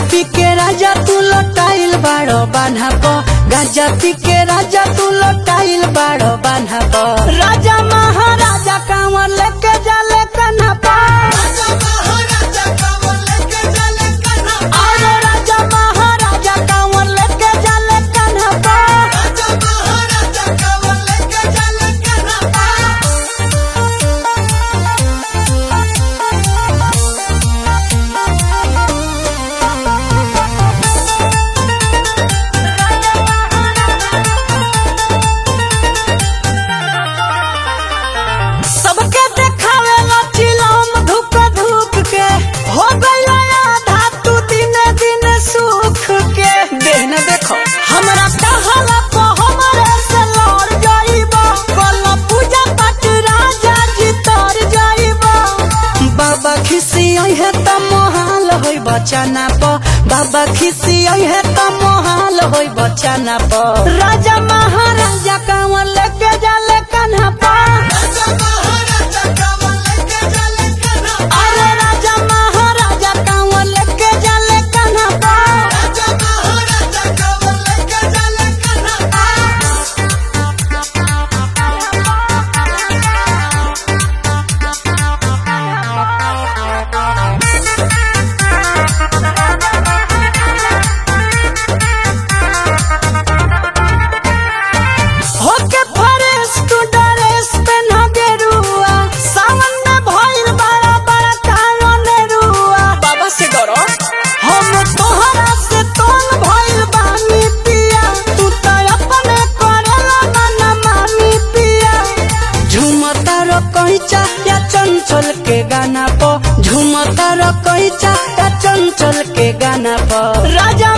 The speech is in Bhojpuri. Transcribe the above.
पी के राजा तू लटाइल बाड़ो बान्हा प गांजा पी के राजा तू लटाइल बाड़ो बान्हा प राजा महाराजा कांवर लेके जाले कन्हा प अरे राजा महाराजा कांवर लेके जाले कन्हा प सबके देखावेला चिलम धुक धुक के हो गइल आधा तू दिने दिने सुख के देह न देखो हमरा कहला प हमरे से लड़ जाइबा कल पूजा पाठ राजा जी तर जाइबा बाबा खिसी है त मोहाल होई बचाना प बाबा खिसी है त मोहाल होई बचाना प राजा महाराजा कांवर लेके जाले कन्हा प अरे राजा महाराजा कांवर लेके जाले कन्हा प होके फरेस तू ड्रेस पहना गेरुआ सावन में भइल बड़ा बड़ा कानून रुआ बाबा से डरो हम तोहरा से तोल भइल बानी पिया तू तो अपने करेला मना मानी पिया झूमता रो कहिचा या चंचल के गाना प झूमता रो कहिचा या चंचल के गाना प राजा